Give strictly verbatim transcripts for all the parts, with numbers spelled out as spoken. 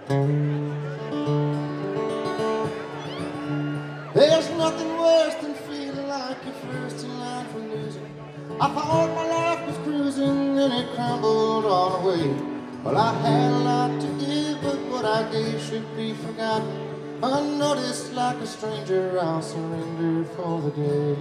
There's nothing worse than feeling like you're first in line for losing. I thought my life was cruising and it crumbled all the way. Well, I had a lot to give, but what I gave should be forgotten. Unnoticed like a stranger, I'll surrender for the day.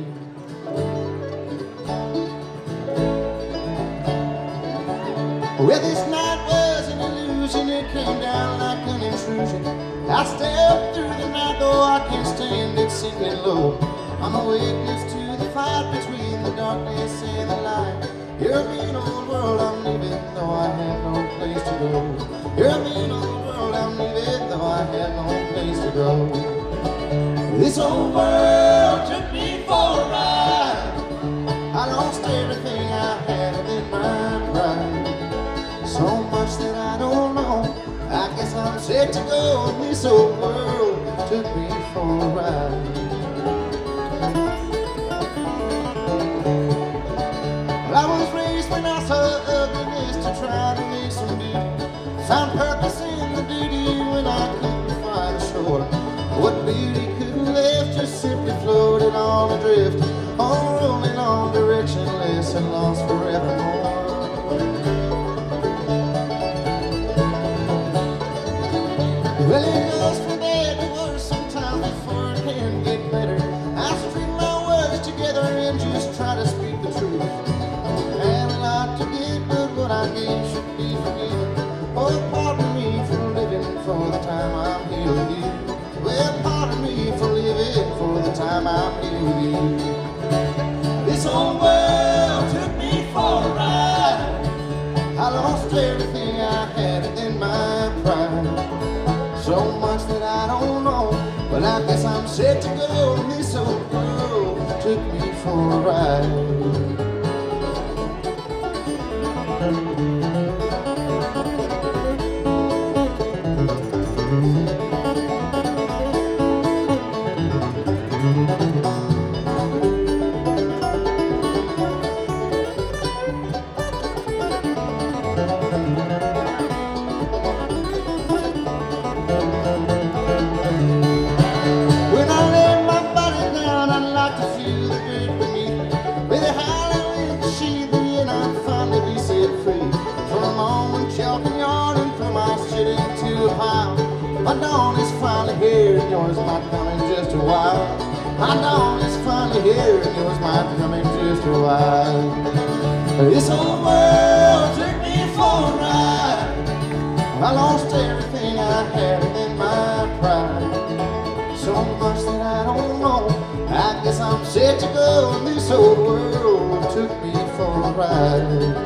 Well, this night was an illusion, it came down like an intrusion. I stepped through the night, though I can't stand it sinking low. I'm a witness to the fight between the darkness and the light. You're a mean old world I'm leaving, though I have no place to go. You're a mean old world I'm leaving, though I have no place to go. This old world took me for a ride. I lost everything I had in my pride. So much that I don't know, I guess I'm set to go. And this old world took me for a ride. Well, I was raised when I saw ugliness to try to make some beauty. Found purpose in the duty when I couldn't find the shore. What beauty couldn't live just simply floated on adrift, on rolling on directionless and lost forevermore. Well, it goes from bad to worse sometimes before it can get better. I string my words together and just try to speak the truth. I had a lot to give, but what I gave should be forgiven. Oh, pardon me for living for the time I'm here with you. Well, pardon me for living for the time I'm here with you. This old world took me for a ride. I lost everything I had in my pride. So much that I don't know, but I guess I'm set to go. And this old world took me for a ride. My dawn is finally here and yours might come in just a while. My dawn is finally here and yours might come in just a while. This old world took me for a ride. I lost everything I had in my pride. So much that I don't know, I guess I'm set to go. And this old world took me for a ride.